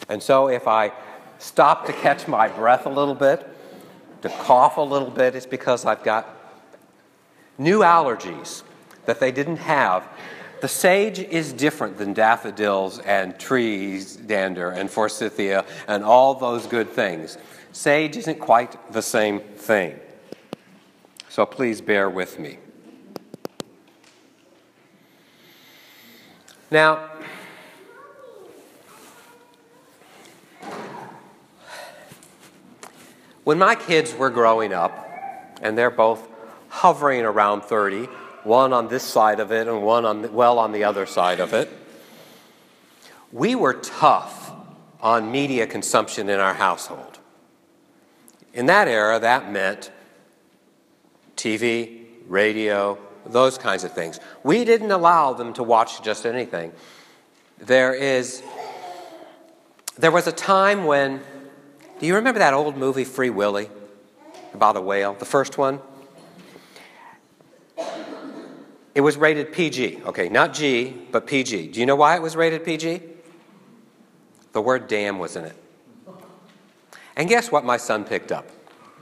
And so if I stop to catch my breath a little bit, to cough a little bit, it's because I've got new allergies that they didn't have. The sage is different than daffodils and trees, dander and forsythia and all those good things. Sage isn't quite the same thing. So please bear with me. Now, when my kids were growing up, and they're both hovering around 30, one on this side of it and one on the other side of it, we were tough on media consumption in our household. In that era, that meant TV, radio, those kinds of things. We didn't allow them to watch just anything. There was a time when, do you remember that old movie Free Willy about a whale, the first one? It was rated PG. Okay, not G, but PG. Do you know why it was rated PG? The word damn was in it. And guess what my son picked up?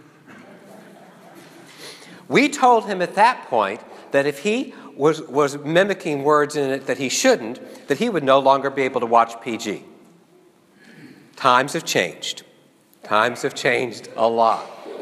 We told him at that point that if he was mimicking words in it that he shouldn't, that he would no longer be able to watch PG. Times have changed. Times have changed a lot.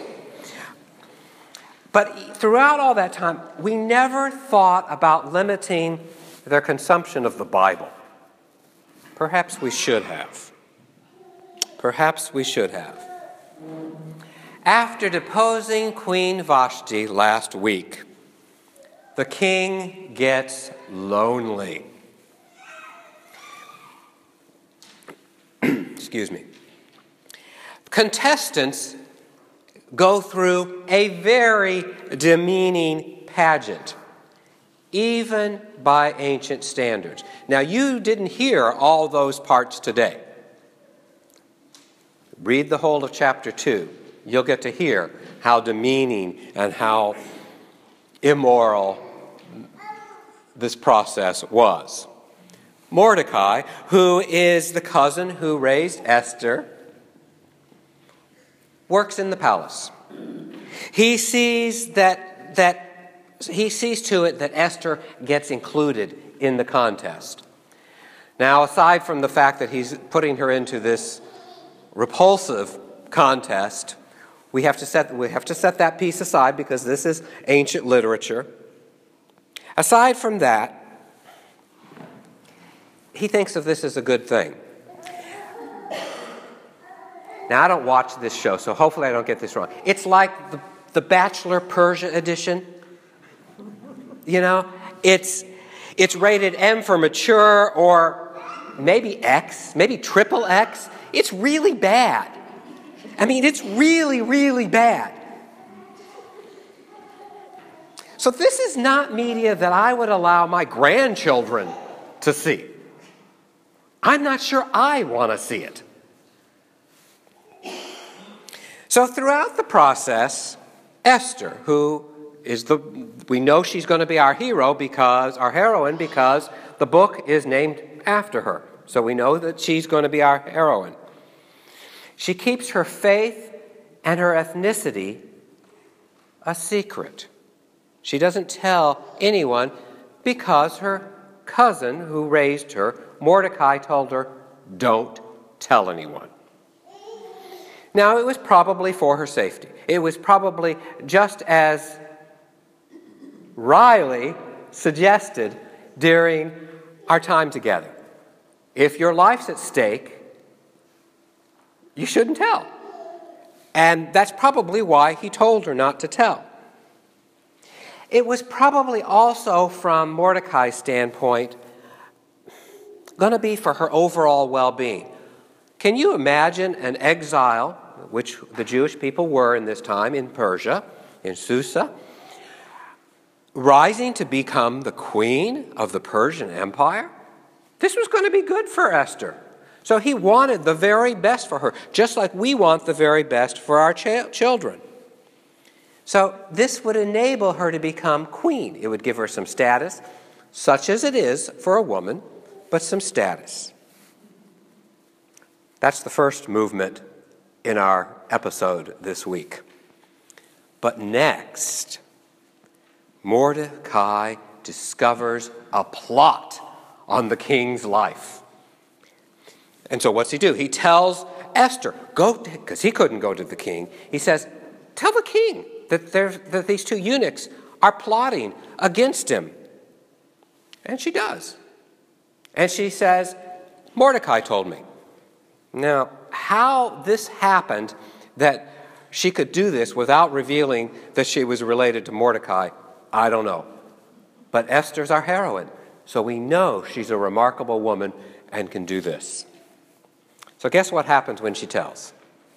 But throughout all that time, we never thought about limiting their consumption of the Bible. Perhaps we should have. Perhaps we should have. After deposing Queen Vashti last week, the king gets lonely. Excuse me. Contestants go through a very demeaning pageant, even by ancient standards. Now, you didn't hear all those parts today. Read the whole of chapter 2. You'll get to hear how demeaning and how immoral this process was. Mordecai, who is the cousin who raised Esther, works in the palace. He sees to it that Esther gets included in the contest. Now, aside from the fact that he's putting her into this repulsive contest, we have to set that piece aside because this is ancient literature. Aside from that, he thinks of this as a good thing. Now, I don't watch this show, so hopefully I don't get this wrong. It's like the Bachelor Persia edition. You know, it's rated M for mature, or maybe X, maybe triple X. It's really bad. I mean, it's really, really bad. So this is not media that I would allow my grandchildren to see. I'm not sure I want to see it. So throughout the process, Esther, who is we know she's going to be our heroine because the book is named after her. So we know that she's going to be our heroine. She keeps her faith and her ethnicity a secret. She doesn't tell anyone because her cousin who raised her, Mordecai, told her, don't tell anyone. Now, it was probably for her safety. It was probably just as Riley suggested during our time together. If your life's at stake, you shouldn't tell. And that's probably why he told her not to tell. It was probably also, from Mordecai's standpoint, going to be for her overall well-being. Can you imagine an exile, which the Jewish people were in this time in Persia, in Susa, rising to become the queen of the Persian Empire? This was going to be good for Esther. So he wanted the very best for her, just like we want the very best for our children. So this would enable her to become queen. It would give her some status, such as it is for a woman, but some status. That's the first movement in our episode this week. But next, Mordecai discovers a plot on the king's life. And so what's he do? He tells Esther, go, because he couldn't go to the king. He says, tell the king that these two eunuchs are plotting against him. And she does. And she says, Mordecai told me. Now, how this happened that she could do this without revealing that she was related to Mordecai, I don't know. But Esther's our heroine, so we know she's a remarkable woman and can do this. So guess what happens when she tells?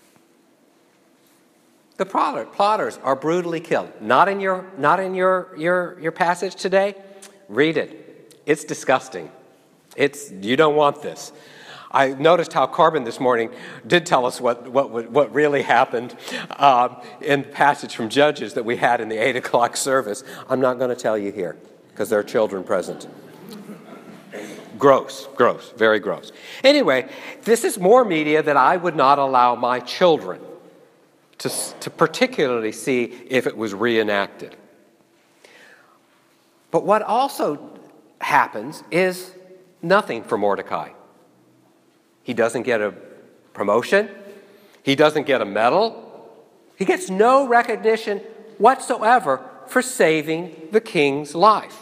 The plotters are brutally killed. Not in your passage today. Read it. It's disgusting. You don't want this. I noticed how Corbin this morning did tell us what really happened in the passage from Judges that we had in the 8 o'clock service. I'm not going to tell you here because there are children present. Gross, very gross. Anyway, this is more media that I would not allow my children to particularly see if it was reenacted. But what also happens is nothing for Mordecai. He doesn't get a promotion. He doesn't get a medal. He gets no recognition whatsoever for saving the king's life.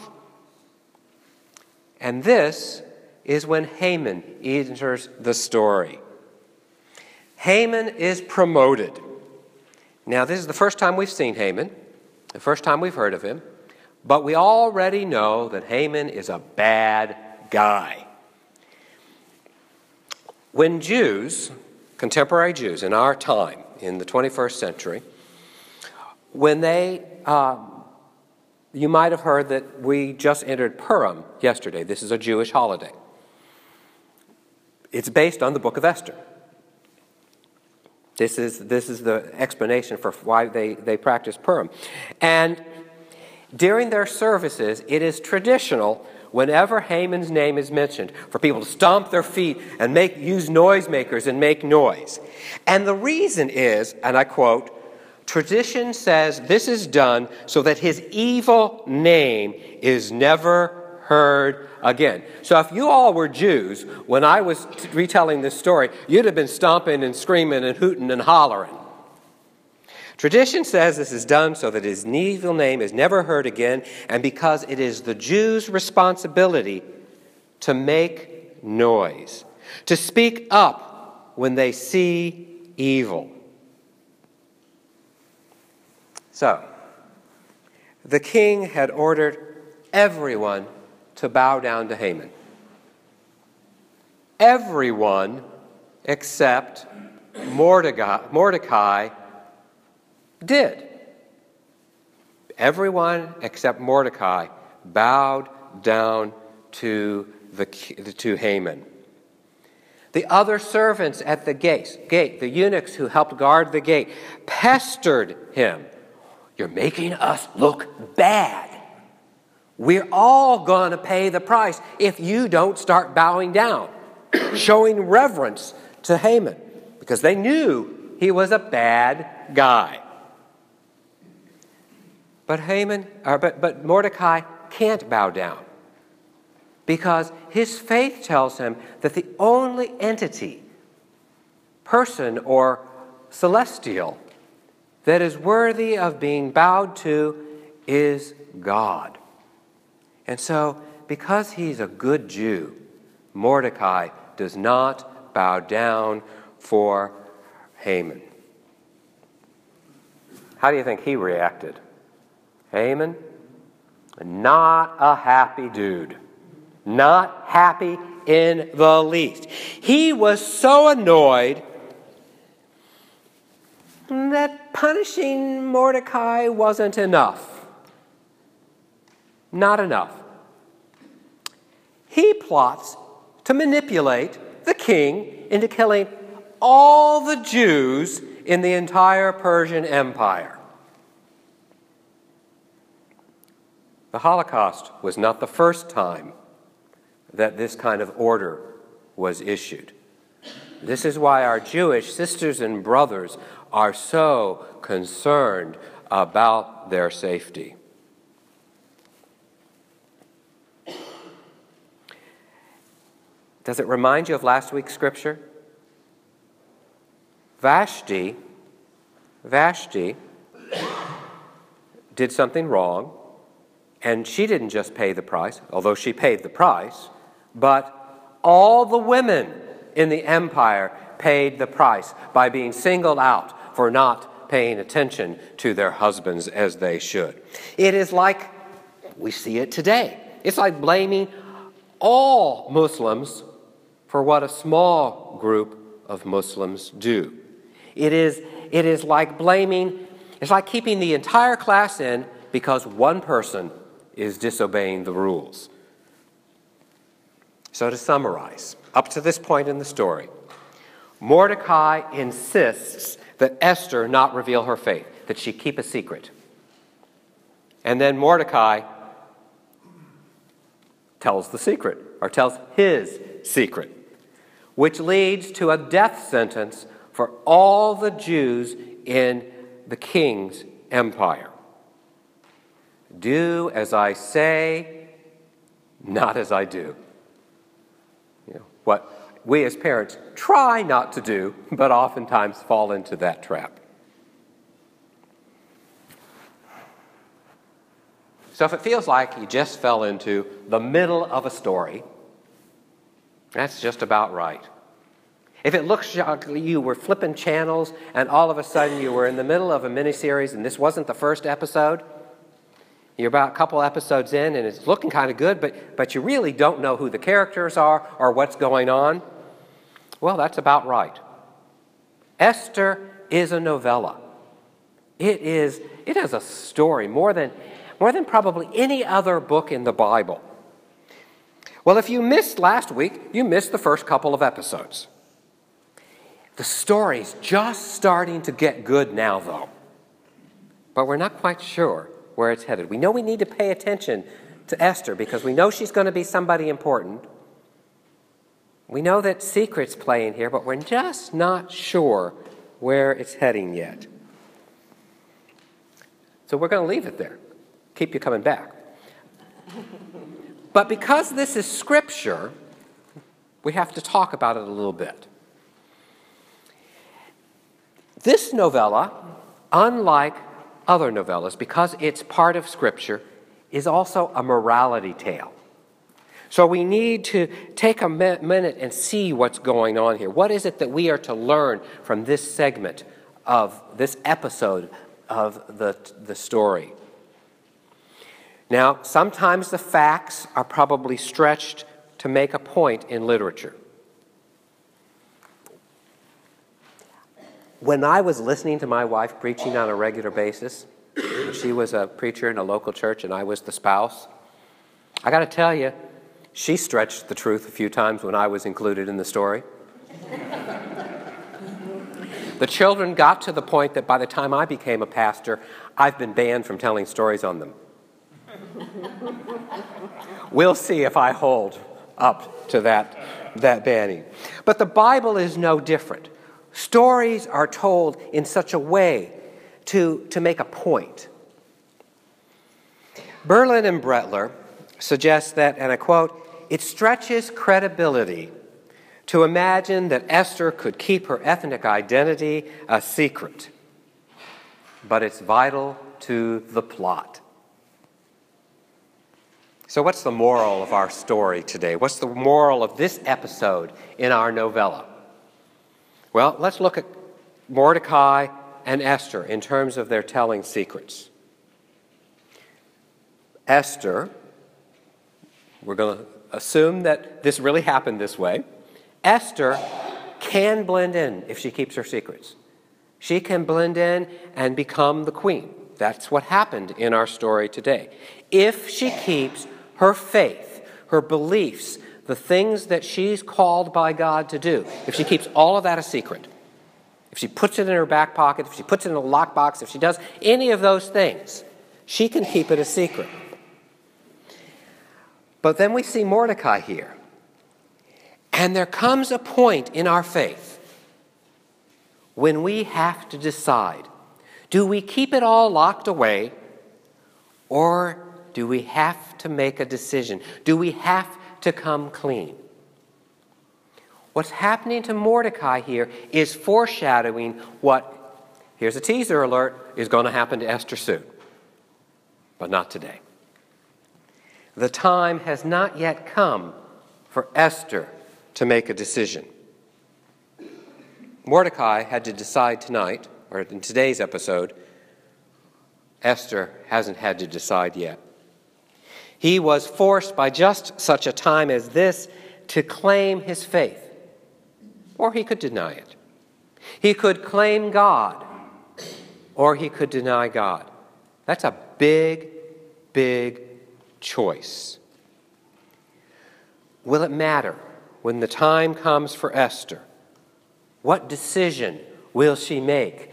And this is when Haman enters the story. Haman is promoted. Now, this is the first time we've seen Haman, the first time we've heard of him, but we already know that Haman is a bad guy. When Jews, contemporary Jews in our time, in the 21st century, when they, you might have heard that we just entered Purim yesterday. This is a Jewish holiday. It's based on the book of Esther. This is the explanation for why they practice Purim. And during their services, it is traditional, whenever Haman's name is mentioned, for people to stomp their feet and use noisemakers and make noise. And the reason is, and I quote, tradition says this is done so that his evil name is never heard again. So if you all were Jews, when I was retelling this story, you'd have been stomping and screaming and hooting and hollering. Tradition says this is done so that his evil name is never heard again, and because it is the Jews' responsibility to make noise, to speak up when they see evil. So, the king had ordered everyone to bow down to Haman. Everyone except Mordecai did. Everyone except Mordecai bowed down to Haman. The other servants at the gate, the eunuchs who helped guard the gate, pestered him. You're making us look bad. We're all going to pay the price if you don't start bowing down, showing reverence to Haman, because they knew he was a bad guy. But Mordecai can't bow down because his faith tells him that the only entity, person or celestial, that is worthy of being bowed to is God. And so, because he's a good Jew, Mordecai does not bow down for Haman. How do you think he reacted? Haman, not a happy dude. Not happy in the least. He was so annoyed that punishing Mordecai wasn't enough. Not enough. He plots to manipulate the king into killing all the Jews in the entire Persian Empire. The Holocaust was not the first time that this kind of order was issued. This is why our Jewish sisters and brothers are so concerned about their safety. Does it remind you of last week's scripture? Vashti did something wrong, and she didn't just pay the price, although she paid the price, but all the women in the empire paid the price by being singled out for not paying attention to their husbands as they should. It is like we see it today. It's like blaming all Muslims for what a small group of Muslims do. It is like blaming, it's like keeping the entire class in because one person is disobeying the rules. So to summarize, up to this point in the story, Mordecai insists that Esther not reveal her faith, that she keep a secret. And then Mordecai tells the secret, or tells his secret, which leads to a death sentence for all the Jews in the king's empire. Do as I say, not as I do. What we as parents try not to do, but oftentimes fall into that trap. So if it feels like you just fell into the middle of a story, that's just about right. If it looks like you were flipping channels and all of a sudden you were in the middle of a miniseries and this wasn't the first episode, you're about a couple episodes in and it's looking kind of good, but you really don't know who the characters are or what's going on, well, that's about right. Esther is a novella. It has a story more than probably any other book in the Bible. Well, if you missed last week, you missed the first couple of episodes. The story's just starting to get good now, though. But we're not quite sure where it's headed. We know we need to pay attention to Esther because we know she's going to be somebody important. We know that secrets play in here, but we're just not sure where it's heading yet. So we're going to leave it there. Keep you coming back. But because this is Scripture, we have to talk about it a little bit. This novella, unlike other novellas, because it's part of Scripture, is also a morality tale. So we need to take a minute and see what's going on here. What is it that we are to learn from this segment of this episode of the story? Now, sometimes the facts are probably stretched to make a point in literature. When I was listening to my wife preaching on a regular basis, she was a preacher in a local church and I was the spouse, I got to tell you, she stretched the truth a few times when I was included in the story. The children got to the point that by the time I became a pastor, I've been banned from telling stories on them. We'll see if I hold up to that banning. But the Bible is no different. Stories are told in such a way to make a point. Berlin and Brettler suggest that, and I quote, "It stretches credibility to imagine that Esther could keep her ethnic identity a secret, but it's vital to the plot." So what's the moral of our story today? What's the moral of this episode in our novella? Well, let's look at Mordecai and Esther in terms of their telling secrets. Esther, we're going to assume that this really happened this way. Esther can blend in if she keeps her secrets. She can blend in and become the queen. That's what happened in our story today. If she keeps her faith, her beliefs, the things that she's called by God to do, if she keeps all of that a secret, if she puts it in her back pocket, if she puts it in a lockbox, if she does any of those things, she can keep it a secret. But then we see Mordecai here. And there comes a point in our faith when we have to decide, do we keep it all locked away, or do we have to make a decision? Do we have to come clean? What's happening to Mordecai here is foreshadowing what, here's a teaser alert, is going to happen to Esther soon, but not today. The time has not yet come for Esther to make a decision. Mordecai had to decide tonight, or in today's episode. Esther hasn't had to decide yet. He was forced by just such a time as this to claim his faith, or he could deny it. He could claim God, or he could deny God. That's a big, big choice. Will it matter when the time comes for Esther? What decision will she make?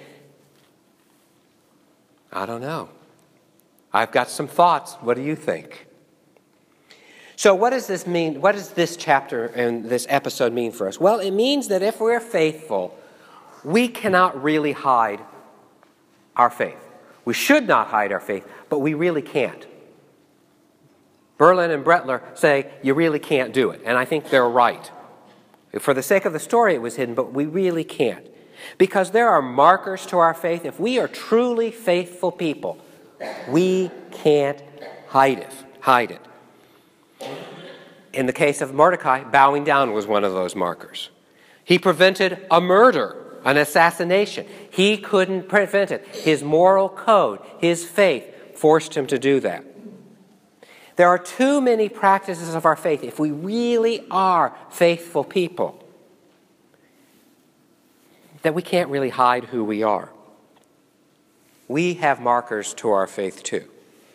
I don't know. I've got some thoughts. What do you think? So what does this mean? What does this chapter and this episode mean for us? Well, it means that if we're faithful, we cannot really hide our faith. We should not hide our faith, but we really can't. Berlin and Brettler say you really can't do it, and I think they're right. For the sake of the story, it was hidden, but we really can't. Because there are markers to our faith. If we are truly faithful people, we can't hide it. In the case of Mordecai, bowing down was one of those markers. He prevented a murder, an assassination. He couldn't prevent it. His moral code, his faith, forced him to do that. There are too many practices of our faith, if we really are faithful people, that we can't really hide who we are. We have markers to our faith too.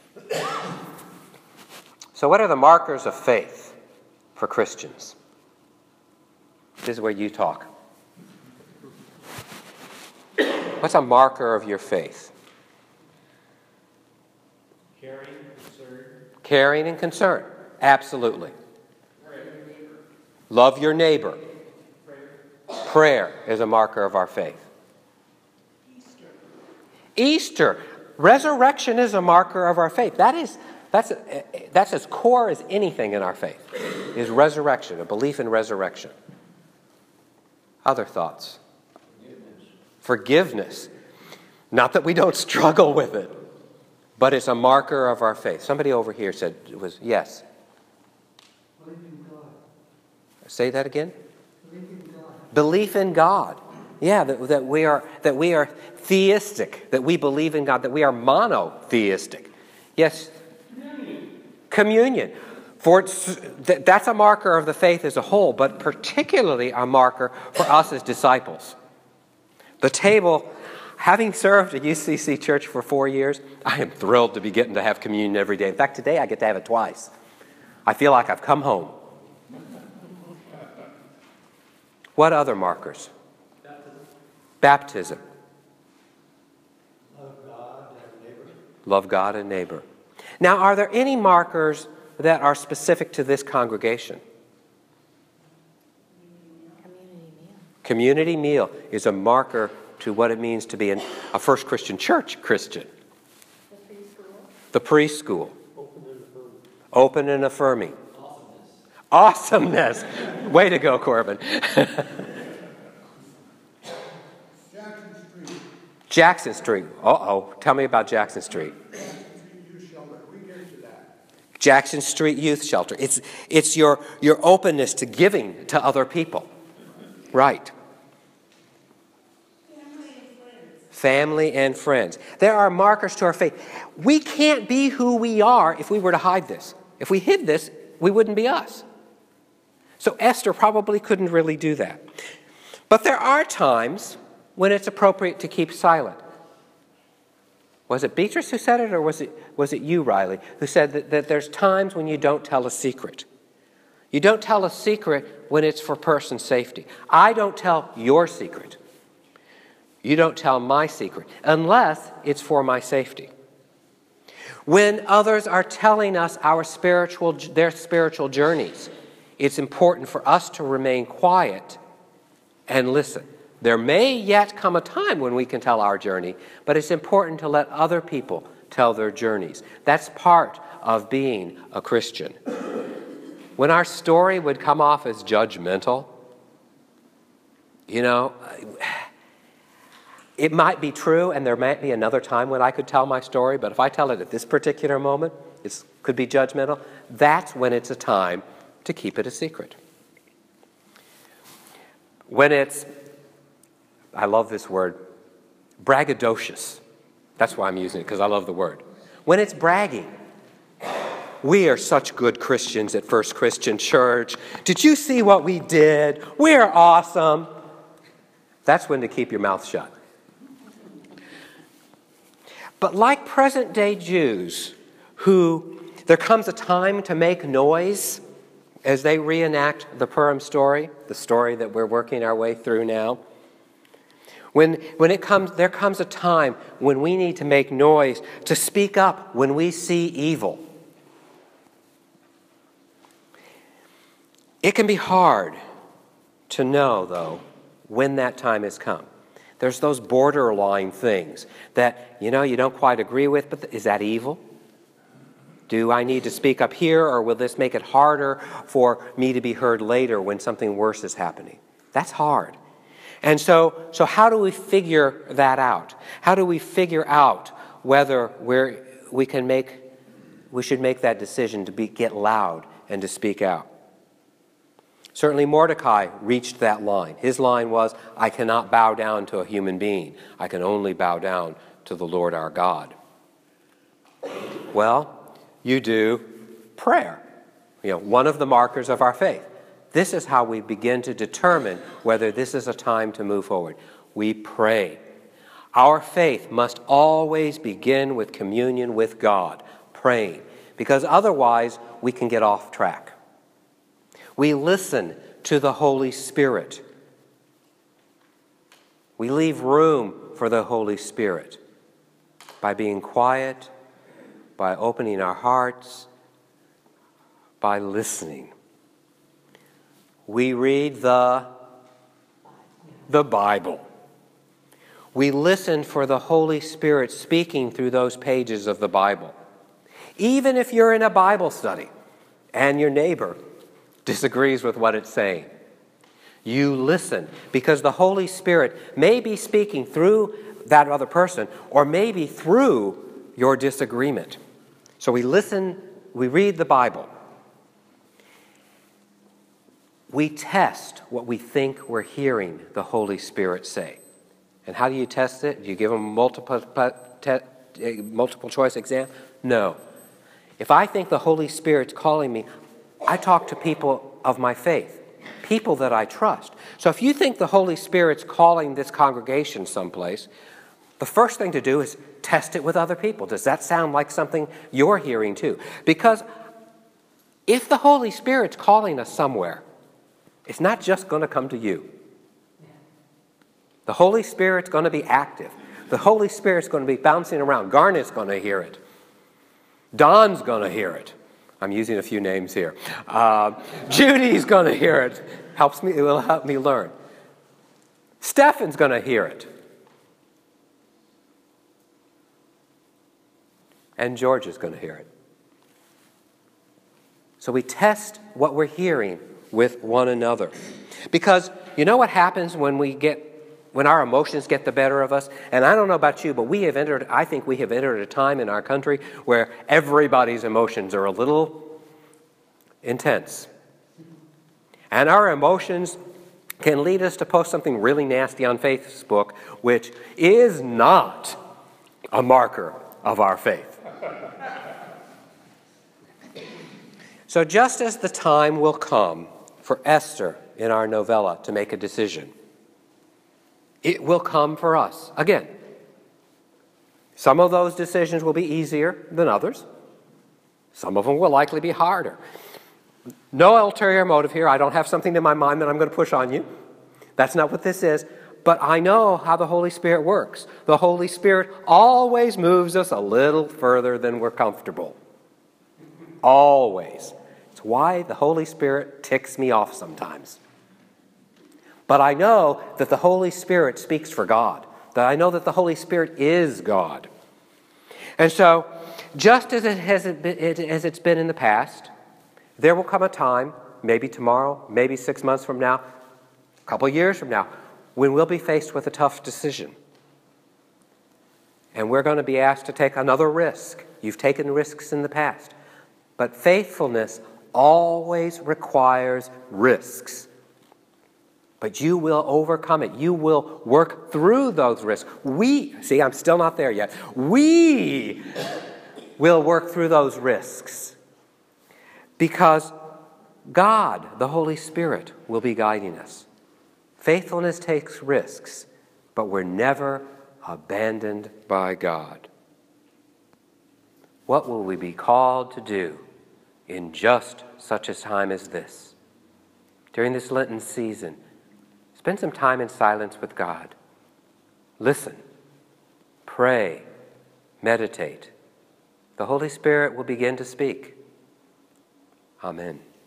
So what are the markers of faith for Christians? This is where you talk. What's a marker of your faith? Caring and concern. Absolutely. Love your neighbor. Prayer is a marker of our faith. Easter. Resurrection is a marker of our faith. That's as core as anything in our faith, is resurrection, a belief in resurrection. Other thoughts? Forgiveness. Not that we don't struggle with it, but it's a marker of our faith. Somebody over here said it was, yes. Belief in God. Say that again? Belief in God. Belief in God. Yeah, that we are theistic, that we believe in God, that we are monotheistic. Yes. Communion. That's a marker of the faith as a whole, but particularly a marker for us as disciples. The table, having served at UCC Church for 4 years, I am thrilled to be getting to have communion every day. In fact, today I get to have it twice. I feel like I've come home. What other markers? Baptism. Love God and neighbor. Love God and neighbor. Now, are there any markers that are specific to this congregation? Community meal is a marker to what it means to be a First Christian Church Christian. The preschool. Open and affirming. Awesomeness. Way to go, Corbin. Jackson Street. Uh-oh. Tell me about Jackson Street. Jackson Street Youth Shelter. It's your openness to giving to other people. Right. Family and friends. There are markers to our faith. We can't be who we are if we were to hide this. If we hid this, we wouldn't be us. So Esther probably couldn't really do that. But there are times when it's appropriate to keep silent. Was it Beatrice who said it, or was it you, Riley, who said that there's times when you don't tell a secret? You don't tell a secret when it's for person safety. I don't tell your secret. You don't tell my secret, unless it's for my safety. When others are telling us their spiritual journeys, it's important for us to remain quiet and listen. There may yet come a time when we can tell our journey, but it's important to let other people tell their journeys. That's part of being a Christian. When our story would come off as judgmental, it might be true, and there might be another time when I could tell my story, but if I tell it at this particular moment, it could be judgmental. That's when it's a time to keep it a secret. When it's, I love this word, braggadocious. That's why I'm using it, because I love the word. When it's bragging, we are such good Christians at First Christian Church. Did you see what we did? We're awesome. That's when to keep your mouth shut. But like present-day Jews, there comes a time to make noise as they reenact the Purim story, the story that we're working our way through now. There comes a time when we need to make noise, to speak up when we see evil. It can be hard to know, though, when that time has come. There's those borderline things that, you don't quite agree with, but is that evil? Do I need to speak up here, or will this make it harder for me to be heard later when something worse is happening? That's hard. And so how do we figure that out? How do we figure out whether we should make that decision to get loud and to speak out? Certainly Mordecai reached that line. His line was, I cannot bow down to a human being. I can only bow down to the Lord our God. Well, you do prayer. One of the markers of our faith. This is how we begin to determine whether this is a time to move forward. We pray. Our faith must always begin with communion with God, praying, because otherwise we can get off track. We listen to the Holy Spirit. We leave room for the Holy Spirit by being quiet, by opening our hearts, by listening. We read the Bible. We listen for the Holy Spirit speaking through those pages of the Bible. Even if you're in a Bible study and your neighbor disagrees with what it's saying, you listen, because the Holy Spirit may be speaking through that other person, or maybe through your disagreement. So we listen, we read the Bible. We test what we think we're hearing the Holy Spirit say. And how do you test it? Do you give them multiple choice exam? No. If I think the Holy Spirit's calling me, I talk to people of my faith, people that I trust. So if you think the Holy Spirit's calling this congregation someplace, the first thing to do is test it with other people. Does that sound like something you're hearing too? Because if the Holy Spirit's calling us somewhere, it's not just going to come to you. The Holy Spirit's going to be active. The Holy Spirit's going to be bouncing around. Garnet's going to hear it. Don's going to hear it. I'm using a few names here. Judy's going to hear it. It will help me learn. Stefan's going to hear it. And George is going to hear it. So we test what we're hearing with one another. Because you know what happens when our emotions get the better of us? And I don't know about you, but I think we have entered a time in our country where everybody's emotions are a little intense. And our emotions can lead us to post something really nasty on Facebook, which is not a marker of our faith. So just as the time will come for Esther in our novella to make a decision, it will come for us. Again, some of those decisions will be easier than others. Some of them will likely be harder. No ulterior motive here. I don't have something in my mind that I'm going to push on you. That's not what this is. But I know how the Holy Spirit works. The Holy Spirit always moves us a little further than we're comfortable. Always. It's why the Holy Spirit ticks me off sometimes. But I know that the Holy Spirit speaks for God, that I know that the Holy Spirit is God. And so, just as it's been in the past, there will come a time, maybe tomorrow, maybe 6 months from now, a couple years from now, when we'll be faced with a tough decision. And we're going to be asked to take another risk. You've taken risks in the past. But faithfulness always requires risks. But you will overcome it. You will work through those risks. I'm still not there yet. We will work through those risks. Because God, the Holy Spirit, will be guiding us. Faithfulness takes risks, but we're never abandoned by God. What will we be called to do in just such a time as this? During this Lenten season, spend some time in silence with God. Listen, pray, meditate. The Holy Spirit will begin to speak. Amen.